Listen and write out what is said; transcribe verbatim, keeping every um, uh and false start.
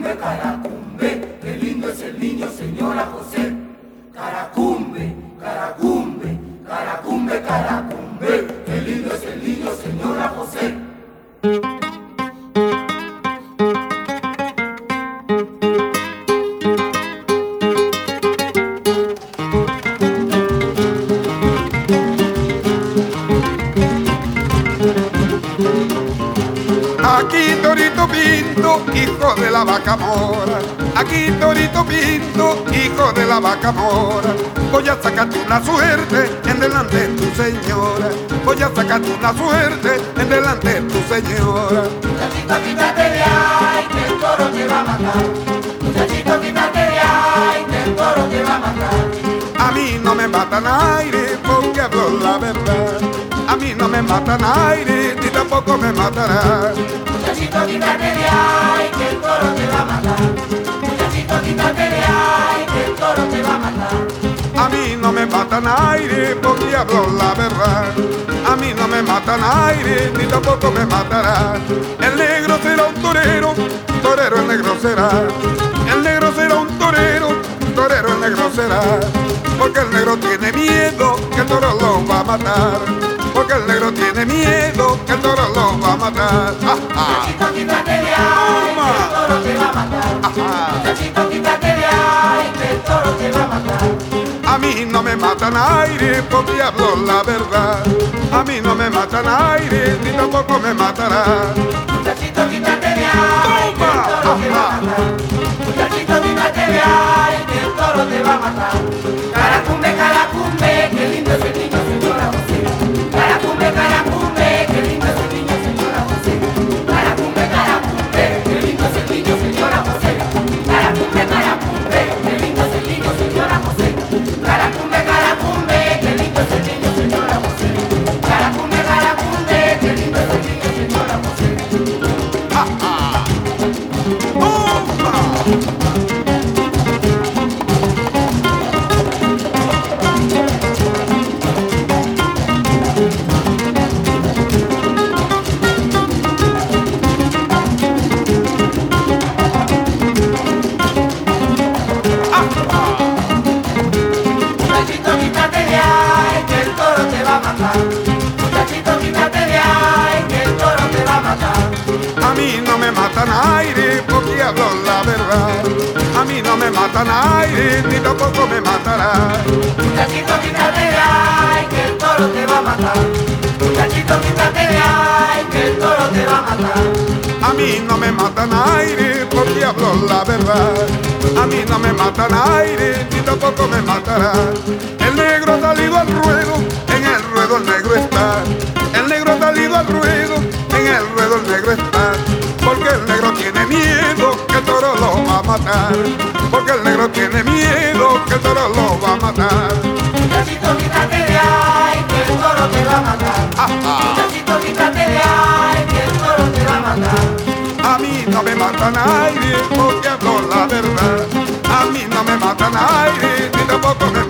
Caracumbe, caracumbe, qué lindo es el niño, señora José. Caracumbe, caracumbe, caracumbe, caracumbe, qué lindo es el niño, señora José. Aquí Torito Pinto, hijo de la vaca mora. Aquí Torito Pinto, hijo de la vaca mora. Voy a sacarte una suerte en delante de tu señora. Voy a sacarte una suerte en delante de tu señora. Muchachito, quítate de ahí, que el toro te va a matar. Muchachito, quítate de ahí, que el toro te va a matar. A mí no me matan aire porque hablo la verdad. A mí no me matan aire ni tampoco me matará. Muchachito, quítate de ahí, que el toro te va a matar. Muchachito, quítate de ahí, que el toro te va a matar. A mí no me matan aire porque hablo la verdad. A mí no me matan aire ni tampoco me matará. El negro será un torero, torero el negro será. El negro será un torero, torero el negro será. Porque el negro tiene miedo que el toro lo va a matar. Porque el negro tiene miedo que el toro lo va a matar. Muchachito, quítate de ahí, que el toro te va a matar. Muchachito, quítate de ahí, que el toro te va a matar. A mí no me matan aire porque hablo la verdad. A mí no me matan aire ni tampoco me matará. Muchachito, quítate de ahí, que el toro te va a matar. Muchachito, quítate de ahí, que el toro te va a matar. Caracumbe, caracumbe, qué lindo es el niño, señora José. Caracumbe, caracumbe, qué lindo es el niño, señora José. Caracumbe, caracumbe, qué lindo es el niño, señora José. Caracumbe, caracumbe, qué lindo es el niño, señora José. Caracumbe, caracumbe, qué lindo es el niño, señora José. Caracumbe, caracumbe, qué lindo es el niño, señora José. Muchachito, quítate de ahí, que el toro te va a matar. Muchachito, quítate de ahí, que el toro te va a matar. A mí no me matan aire porque hablo la verdad. A mí no me matan aire ni tampoco me matará. Muchachito, quítate de ahí, que el toro te va a matar. Muchachito, quítate de ahí, que el toro te va a matar. A mí no me matan aire porque hablo la verdad. A mí no me matan aire ni tampoco me matará. El negro ha salido al ruedo, en el ruedo el negro está. El negro ha salido al ruedo, en el ruedo el negro está. Porque el negro tiene miedo que el toro lo va a matar. Porque el negro tiene miedo que el toro lo va a matar. Muchachito, quítate de ahí, que el toro te va a matar. Muchachito, quítate de ahí, que el toro te va a matar. A mí no me matan aire porque hablo la verdad. A mí no me matan aire ni tampoco me